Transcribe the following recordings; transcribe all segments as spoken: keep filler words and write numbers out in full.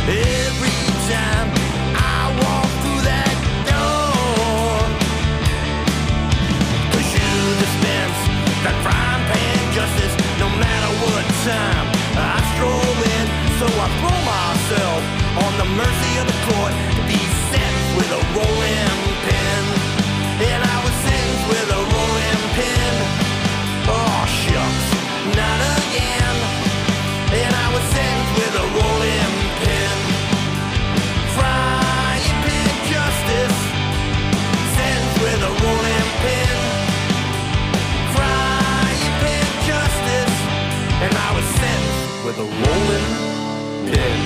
every time I walk through that door. 'Cause you dispense that frying pan justice no matter what time I stroll in. So I throw myself on the mercy of the court to be sentenced with a rolling pin. And I was sentenced with a rolling pin. Oh shucks, not again. And I was sentenced with a rolling pin. Frying pan justice, sentenced with a rolling pin. Frying pan justice, and I was sentenced with a rolling pin.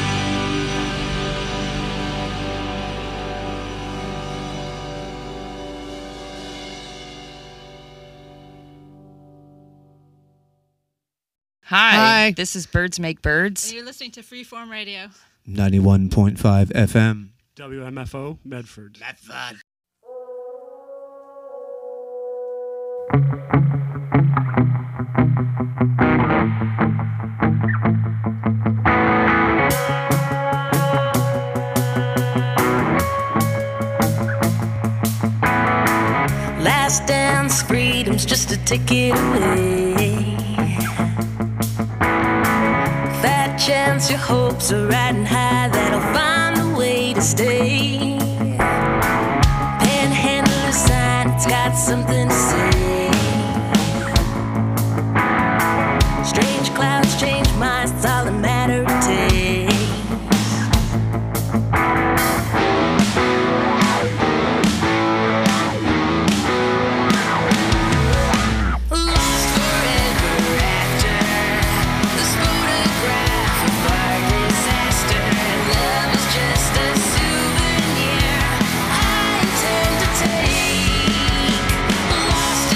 Hi, Hi. This is Birds Make Birds. And you're listening to Freeform Radio. ninety-one point five F M. W M F O, Medford. Medford. Last dance, freedom's just a ticket away. Fat chance your hopes are riding high, that'll find a way to stay. Panhandler sign, it's got something to say. Strange clouds change minds, it's all a matter of taste. Lost forever after this photograph of our disaster. Love is just a souvenir I intend to take. Lost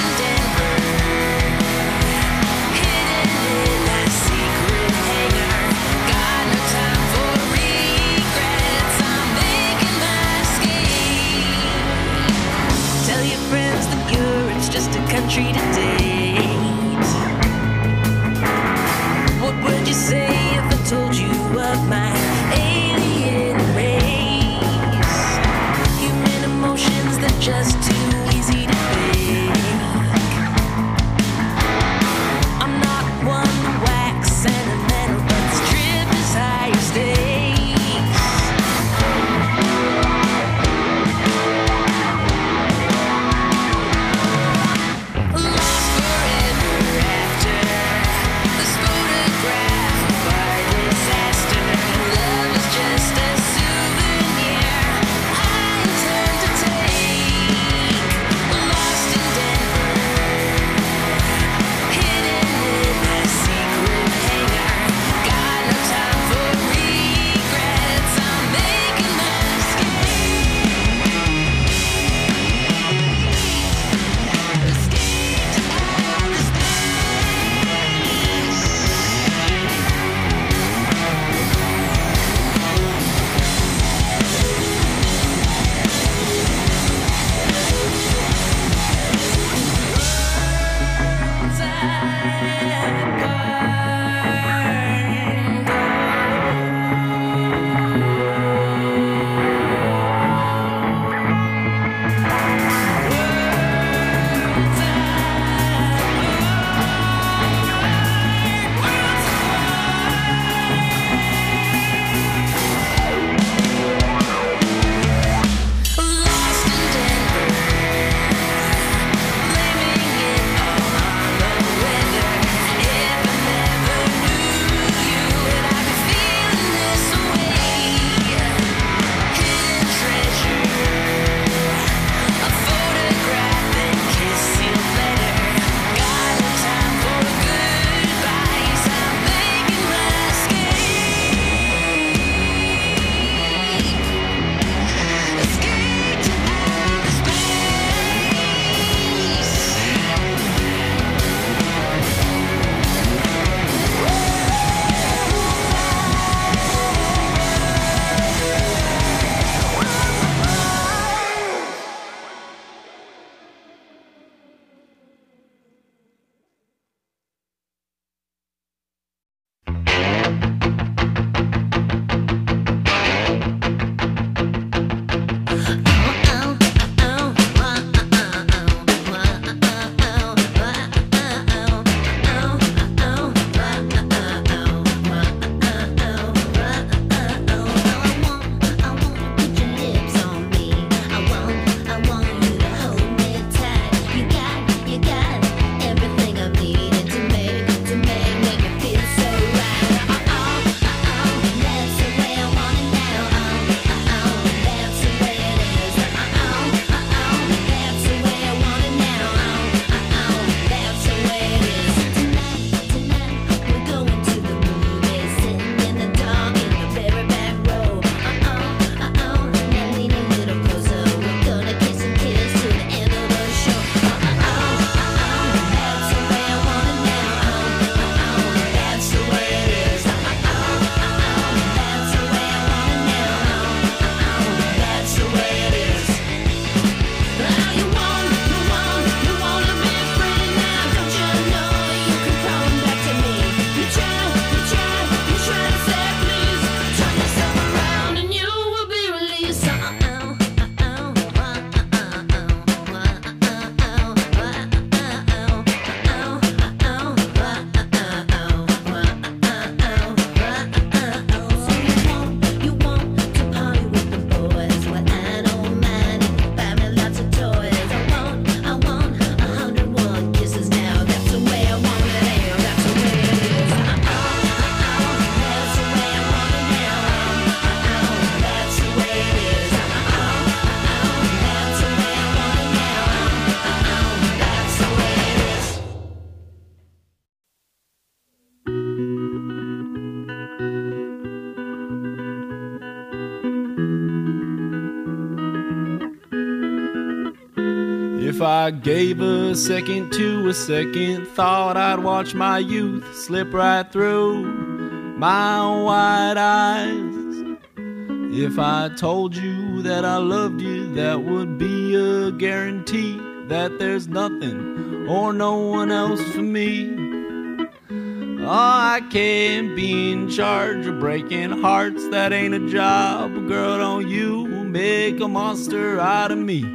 If I gave a second to a second thought, I'd watch my youth slip right through my wide eyes. If I told you that I loved you, that would be a guarantee that there's nothing or no one else for me. Oh, I can't be in charge of breaking hearts, that ain't a job. Girl, don't you make a monster out of me.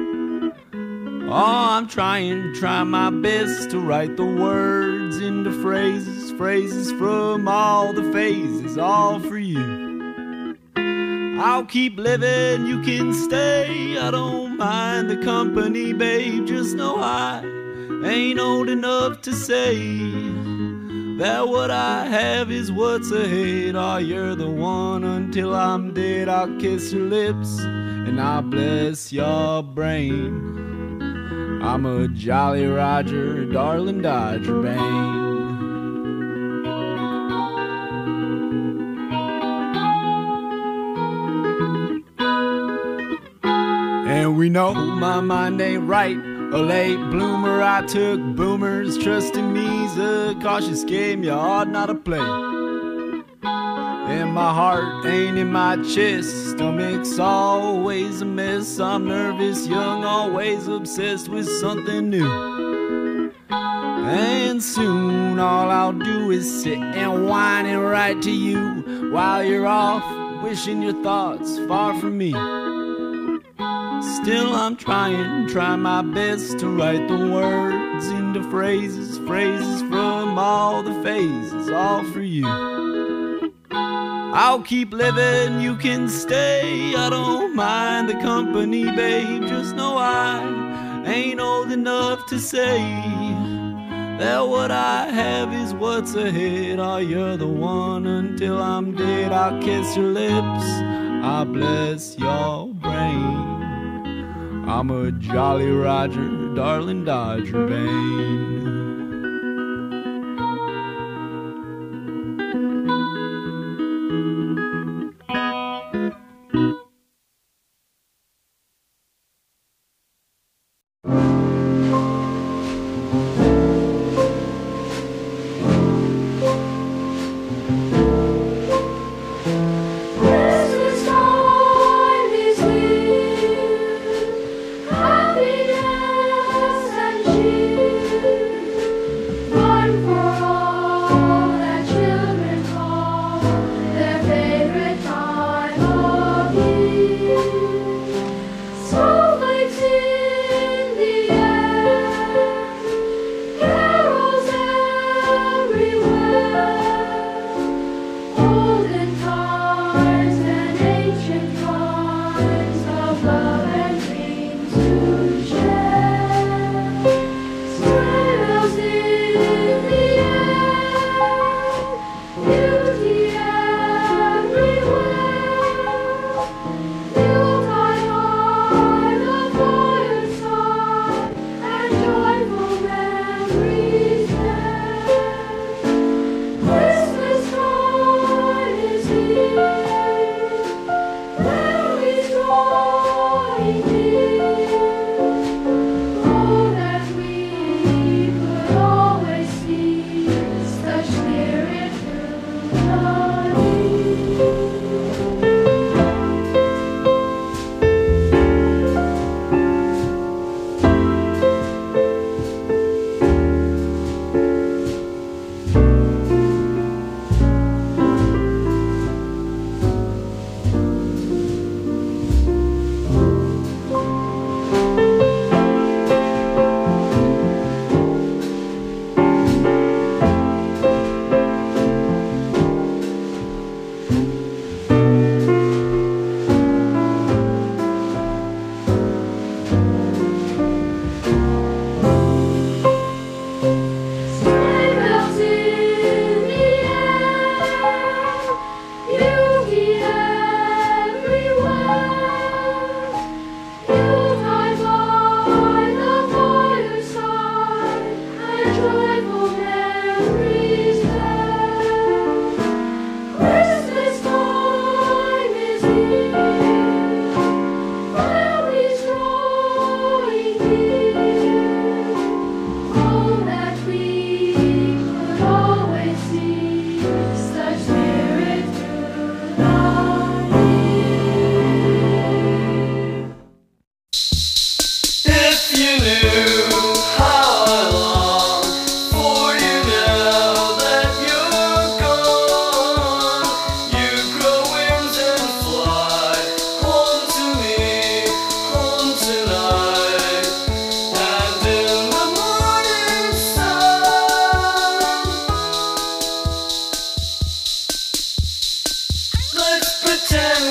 Oh, I'm trying, try my best to write the words into phrases, phrases from all the phases, all for you. I'll keep living, you can stay, I don't mind the company, babe. Just know I ain't old enough to say that what I have is what's ahead. Oh, you're the one until I'm dead. I'll kiss your lips and I'll bless your brain. I'm a Jolly Roger, darling Dodger Bane. And we know my mind ain't right, a late bloomer. I took boomers, trusting me's a cautious game you ought not to play. And my heart ain't in my chest, stomach's always a mess. I'm nervous, young, always obsessed with something new. And soon all I'll do is sit and whine and write to you while you're off, wishing your thoughts far from me. Still I'm trying, try my best to write the words into phrases, phrases from all the phases, all for you. I'll keep living, you can stay, I don't mind the company, babe. Just know I ain't old enough to say that what I have is what's ahead. Oh, you're the one until I'm dead. I'll kiss your lips, I'll bless your brain. I'm a Jolly Roger, darling Dodger Bane. Happiness and cheer.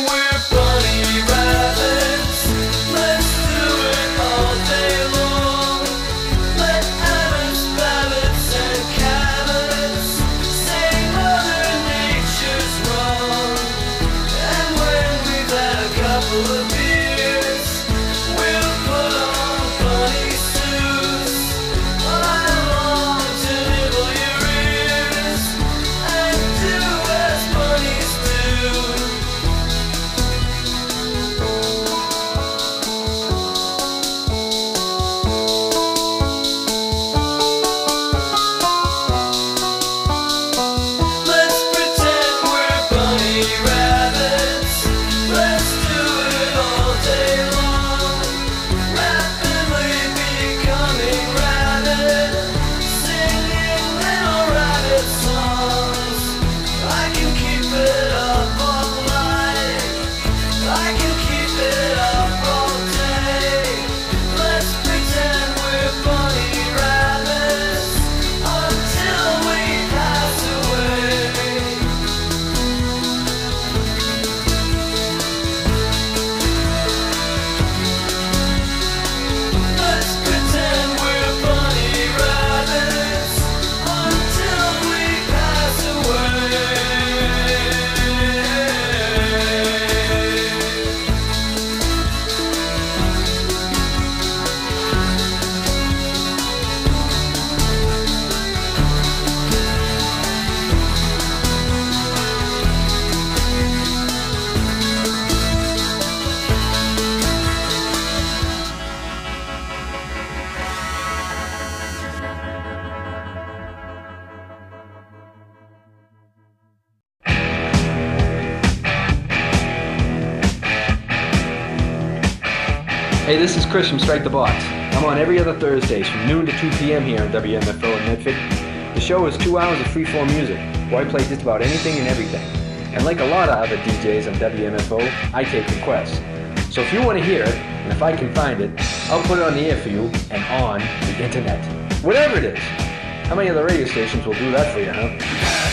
Hey, this is Chris from Strike the Box. I'm on every other Thursdays from noon to two p.m. here on W M F O in Medford. The show is two hours of freeform music, where I play just about anything and everything. And like a lot of other D Js on W M F O, I take requests. So if you want to hear it, and if I can find it, I'll put it on the air for you and on the internet. Whatever it is. How many other radio stations will do that for you, huh?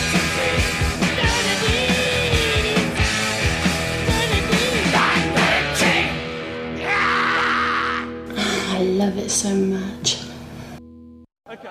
I love it so much. Okay.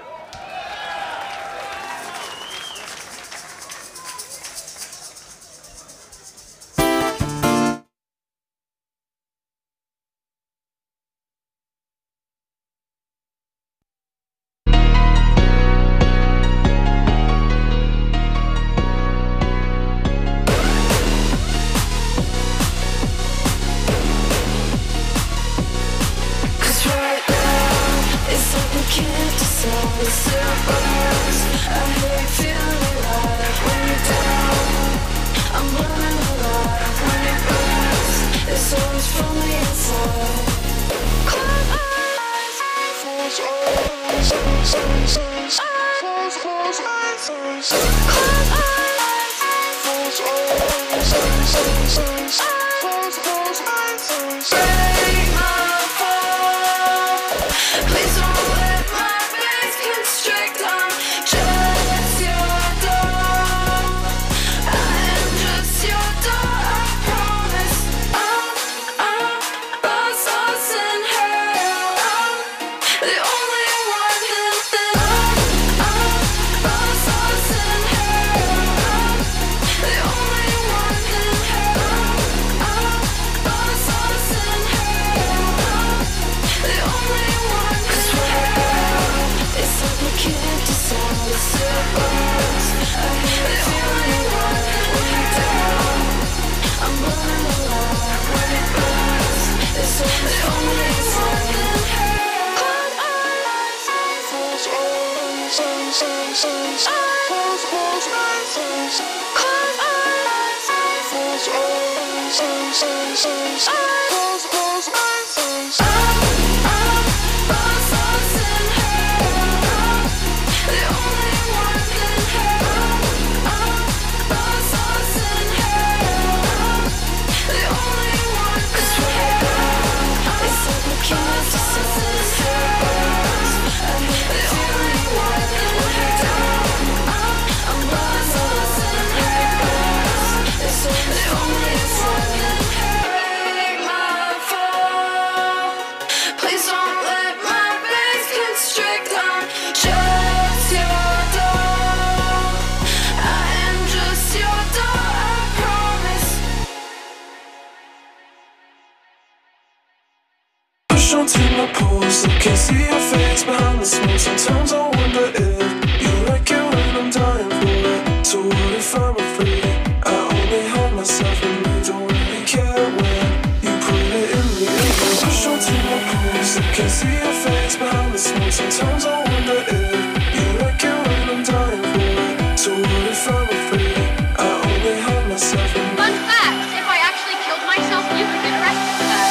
It's the only one. Push onto my pulse, I can't see your face behind the smoke. Sometimes I wonder if you like it when I'm dying for it. So what if I'm afraid? I only have myself and me, don't really care when you put it in me. Push onto my pulse, I can't see your face behind the smoke. Sometimes I wonder if you like it when I'm dying for it. So what if I'm afraid? I only have myself and me. Fun fact, if I actually killed myself, you could get arrested for that.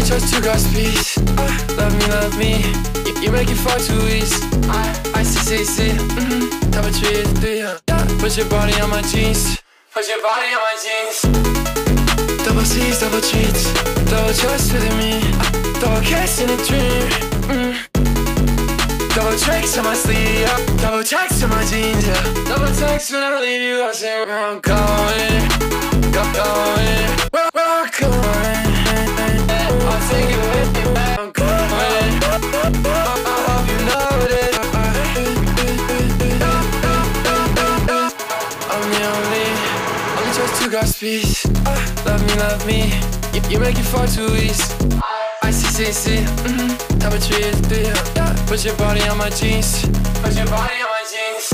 just took our speech. Love me, love me. You, you make it far too easy. I, I see, see, see. Mm-hmm. Double treat, yeah. Put your body on my jeans. Put your body on my jeans. Double C's, double treats. Double trust with me. Double kiss in a dream. Mm. Double tricks on my sleeve. Yeah. Double checks on my jeans. Yeah. Double text when I leave you. I say where I'm going. Go, going. Where, where I'm going. I'll take you with me where I'm going. I hope you know this. I'm the only, only just took our speech. Love me, love me. You, you make it far too easy. I see, see, see. Mm-hmm. Double treat, yeah. Put your body on my jeans. Put your body on my jeans.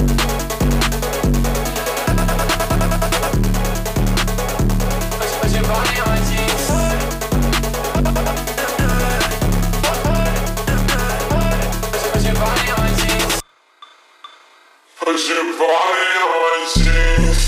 Put, put your body on my jeans. Put, put your body on my jeans. Put your body on my jeans.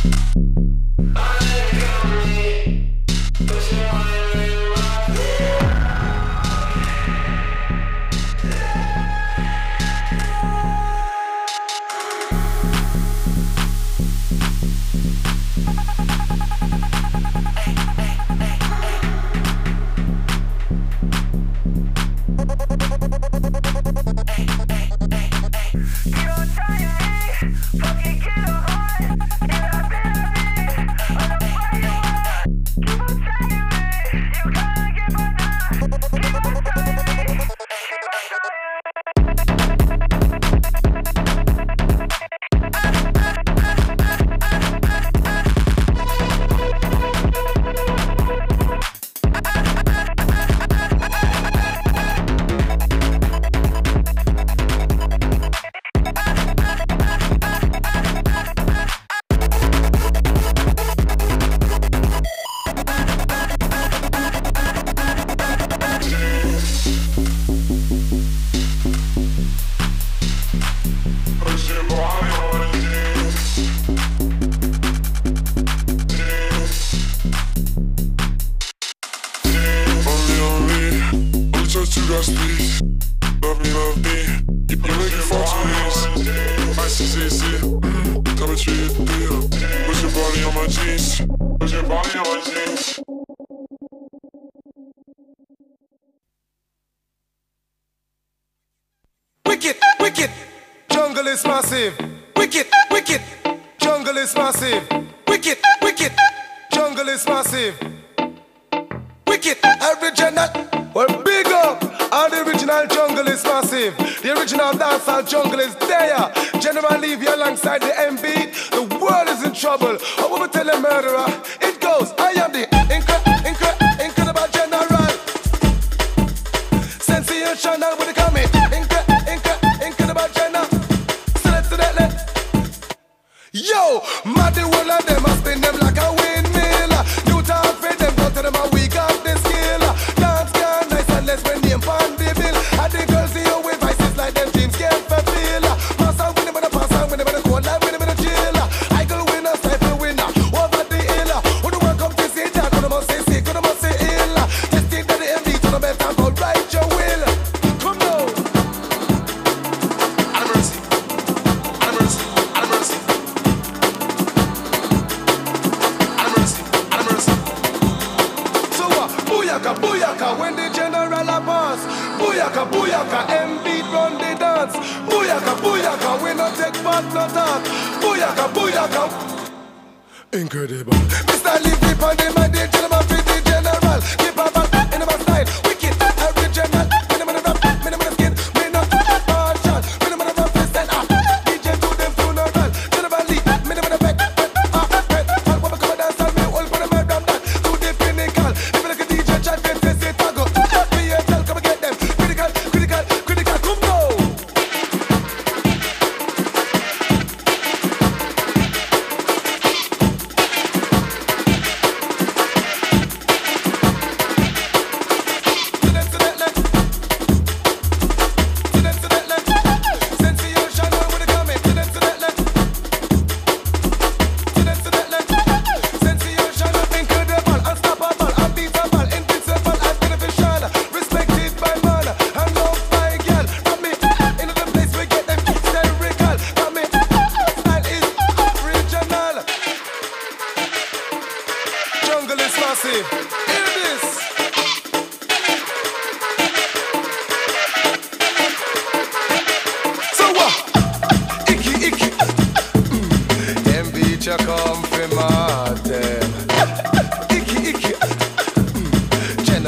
Wicked, wicked, jungle is massive. Wicked, wicked, jungle is massive. Wicked, wicked, jungle is massive. Wicked, original, well big up. All the original jungle is massive. The original dancehall jungle is there. General Levy alongside the M B. The world is in trouble. I will tell a murderer. It goes, I am the incre, incre, incredible general. Sensational with the coming. Yo, mad the whole of them, I spin them like a windmill. You talk for them, go to them a week off the skill. Dance can nice and less when they pan the bill. And the girls see you with vices like them dreams can't fulfill. Pass on with them and pass on with them and cold life with them and chill. I go winner, stifle winner, over the hill. Who do I come to see that? Gonna must say sick, gonna must say ill. Just think that the M D to the best and go right your will. Come on. Have mercy, have mercy, have mercy. Booyaka, booyaka, when the general a pass. Booyaka, booyaka, M beat run the dance. Booyaka, booyaka, we no take part, no talk. Booyaka, booyaka, incredible. Mister Leave the pandemic, my dear gentleman, for the general. Keep a back in my style, wicked, original. Minimum of rap, minimum of skin, minimum of partial, minimum of fist and ah. D J to them funeral, General Lee, minimum of back, ah, back. All women come and dance and me all for the murder that. To the pinnacle, if you look at D J, chat, them say say tango. P S L, come and get them. Critical, critical, critical, come now.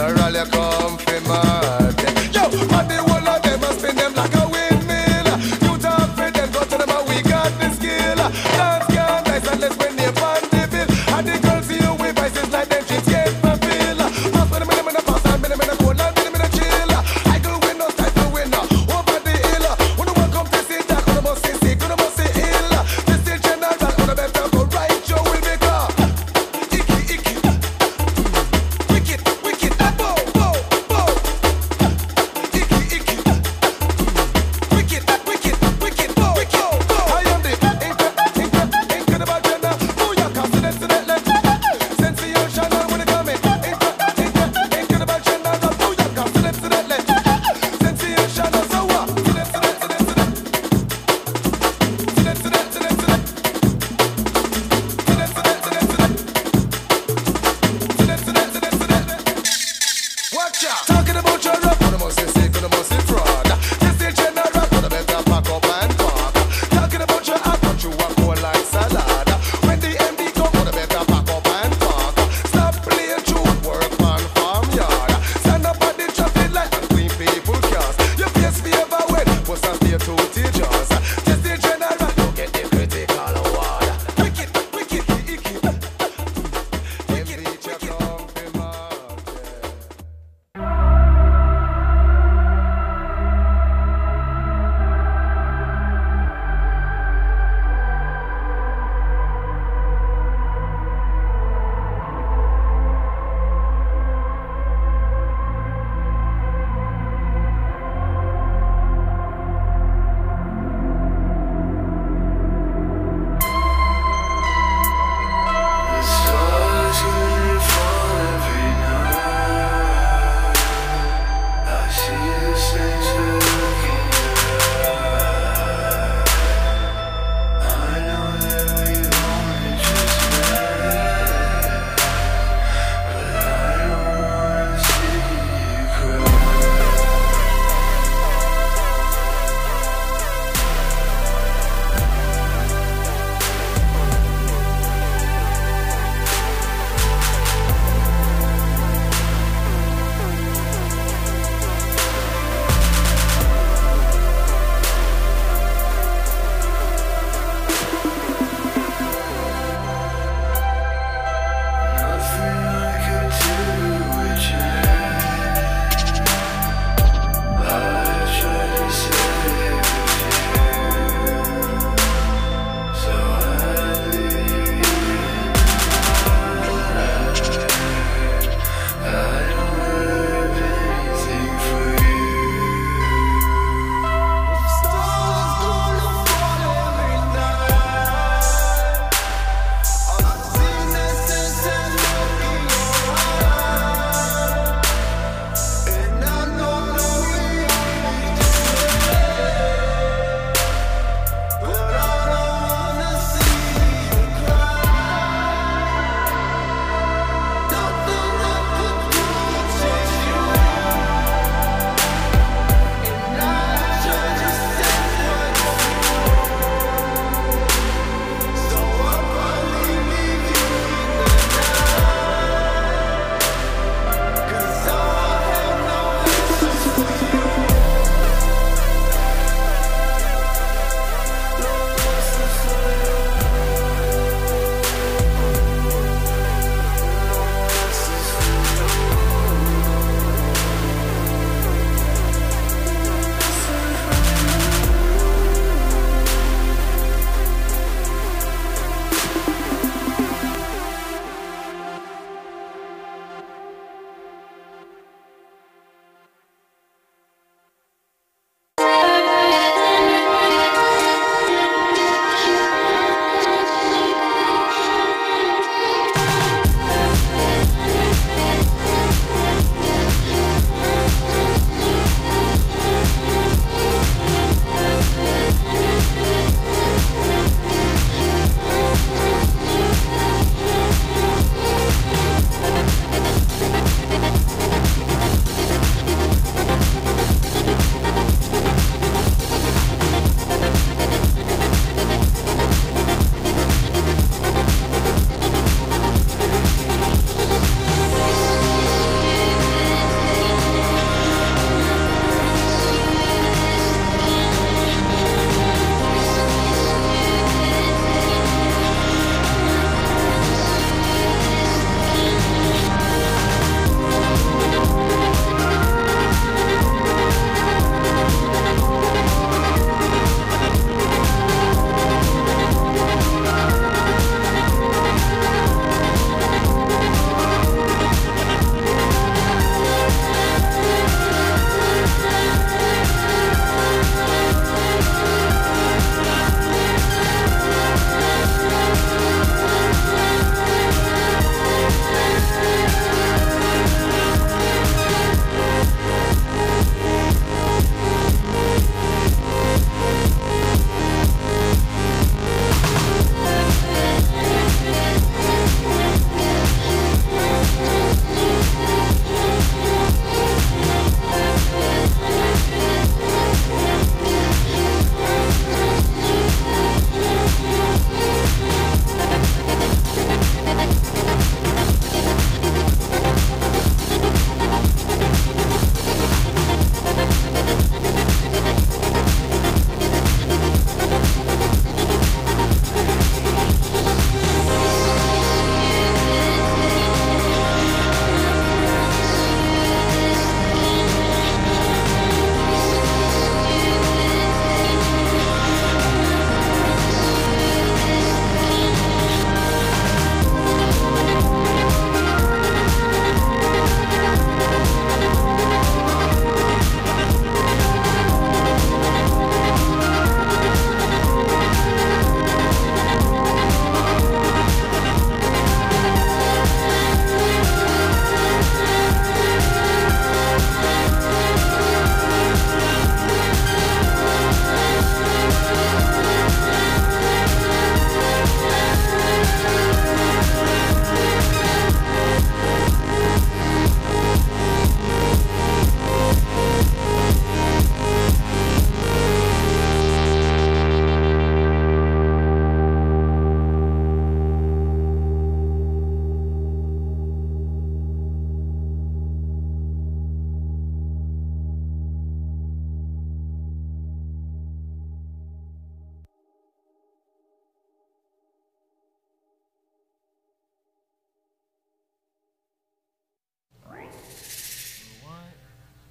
general, you come for mad. Yo, but the whole of them must spin them like a windmill. You talk for them, go to them and we got the skill. Dance can't nice unless when they pan the bill. And the girls see you with vices like them shit get fulfilled. Pass with them in the pass and them in the cold and them in the chill. I go win no style to win over the hill. When the one come to see that, when the must see sick, when the must see ill. This is general, when the better go right, you will be caught. Icky, icky. Wicked, wicked, bow, bow, bow.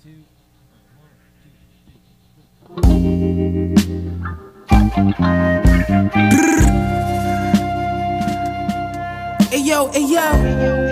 Hey yo, hey yo.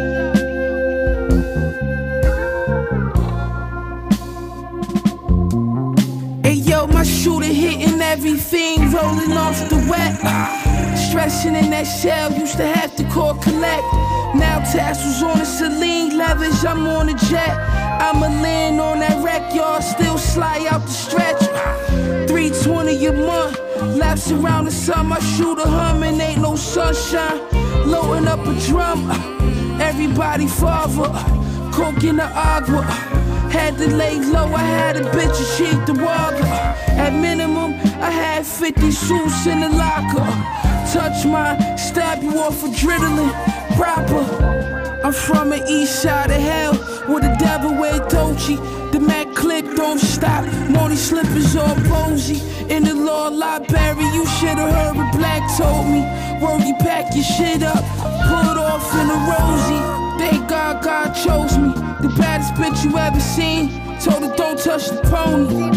Hey yo, my shooter hitting everything, rolling off the wet. Stretching in that shell, used to have to call collect. Now tassels on the Celine, leathers, I'm on a jet. I'ma land on that wreck, y'all still slide out the stretch. three twenty a month, laps around the sun, my shooter humming, ain't no sunshine. Loading up a drum, everybody father, coke in the agua. Had to lay low, I had a bitch achieve the water. At minimum, I had fifty suits in the locker. Touch mine, stab you off adrenaline, proper. I'm from the east side of hell, where the devil wear Dolce. The Mac clip don't stop, Naughty slippers all posy. In the law library, you should've heard what Black told me. Word, you pack your shit up, pull it off in a rosy. Thank God God chose me, the baddest bitch you ever seen. Told her don't touch the pony.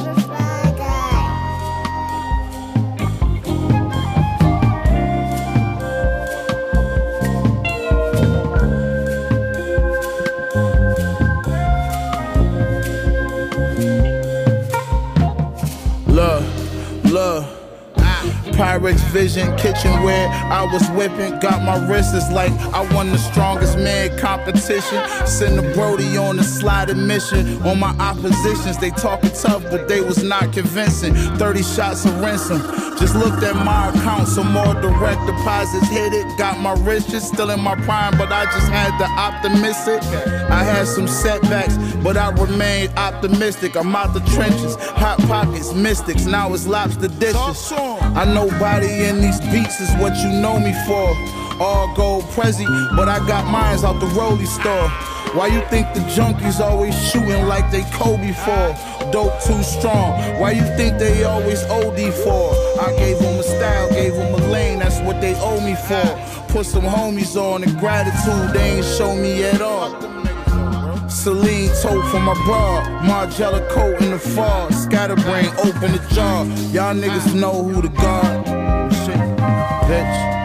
Pyrex Vision, kitchenware, I was whipping, got my wrists like I won the strongest man competition. Send the Brody on a sliding mission. On my oppositions, they talking tough, but they was not convincing. thirty shots of ransom, just looked at my account, some more direct deposits hit it. Got my riches, still in my prime, but I just had to optimistic. I had some setbacks, but I remained optimistic. I'm out the trenches, hot pockets, mystics, now it's lobster dishes. I know nobody in these beats is what you know me for. All gold Prezi, but I got mines out the Rollie store. Why you think the junkies always shooting like they Kobe for? Dope too strong. Why you think they always O D for? I gave them a style, gave them a lane, that's what they owe me for. Put some homies on and gratitude they ain't show me at all. Celine tote for my bra, Margiela coat in the fall. Scatterbrain open the jar. Y'all niggas know who the guard. Shit, bitch.